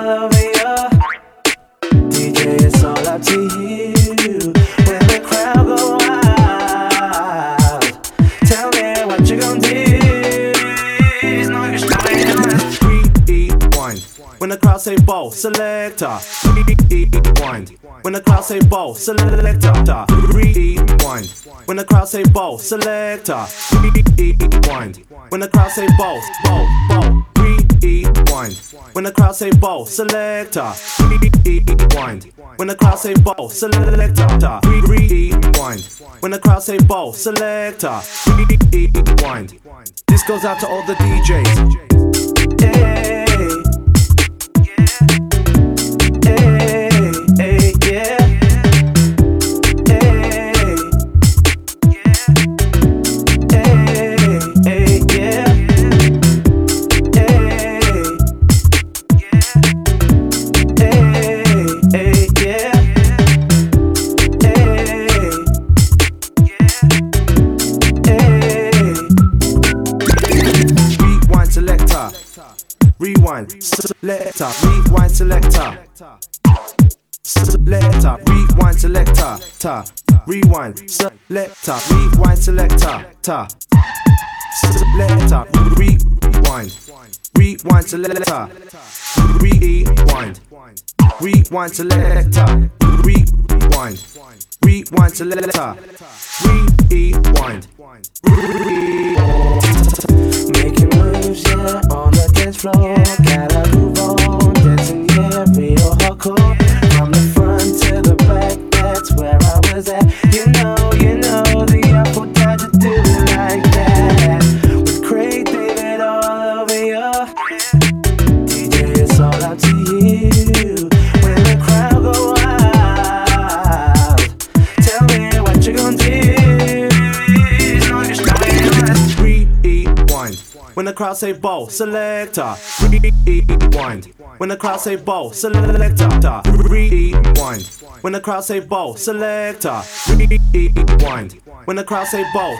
all over you. DJ, it's all up to you. When the crowd go wild, tell me what you gon' do. It's no use trying. Rewind. When the crowd say ball, selector. Rewind. When the crowd say ball, selector. Rewind. When the crowd say ball, selector. Rewind. When the crowd say ball, ball. Rewind. When the crowd say ball, selector. Rewind. When the crowd say ball, selector. Rewind. When the crowd say ball, selector. Rewind. This goes out to all the DJs. Hey. Rewind, selector, rewind, selector. Selector, rewind, selector. Rewind, selector, rewind, selector. Selector, rewind, rewind, selector. Rewind, rewind, selector. Rewind, rewind, selector. Rewind. Making moves, yeah, on the dance floor. Gotta move on, dancing, yeah, real hardcore. From the front to the back, that's where I was at. You know, the apple tried to do it like that. With Craig David all over you. DJ, it's all up to you. When the crowd go wild, tell me what you gon' do. When the crowd say ball, selector. Rewind. When the crowd say ball, selector. Rewind. When the crowd say ball, selector. Rewind. When the crowd say ball.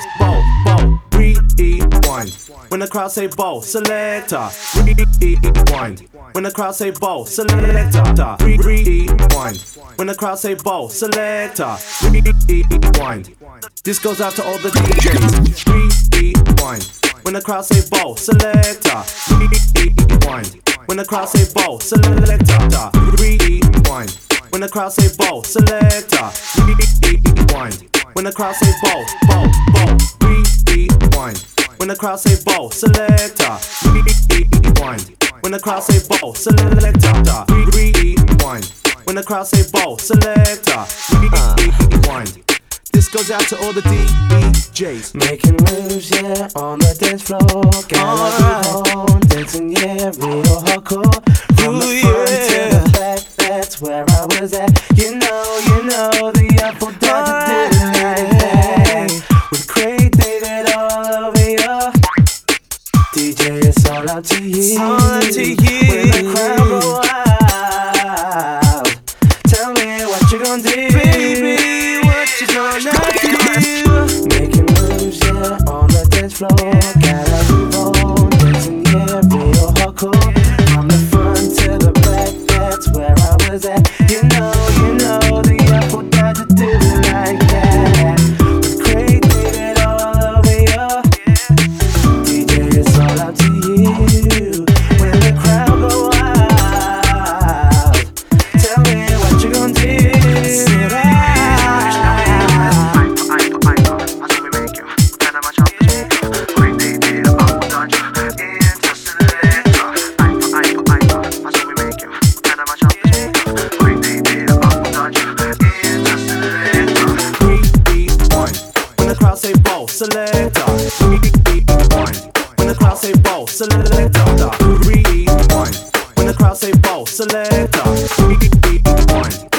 Rewind. When the crowd say ball, selector. Rewind. When the crowd say ball, selector. Rewind. When the crowd say ball, selector. Rewind. This goes out to all the DJs. Rewind. When the crowd say ball, selector. Rewind. When the crowd say ball, selector. Rewind. When the crowd say ball, selector. Rewind. When the crowd say ball. Rewind. When the crowd say ball, selector. Rewind. When the crowd say ball, selector. Rewind. When the crowd say ball, selector. Rewind. This goes out to all the DJs. Making moves, yeah, on the dance floor. Gotta be on, dancing, yeah, real hardcore. From the front to the back, that's where I was at. You know, the apple tried to do it like that. With Craig David all over you. DJ, it's all up to you. When the crowd go wild, tell me what you gon' do. Baby, what you gonna do? Making moves, yeah, on the dance floor. Gotta move on, dancing, yeah, real hardcore. From the front to the back, that's where I was at. You know, the apple tried to do it like that. With Craig David all over you. DJ, it's all up to you. When the crowd go wild, tell me what you gon' do. Selector. Rewind. When the crowd say ball, selector. Rewind. When the crowd say ball, selector. Rewind.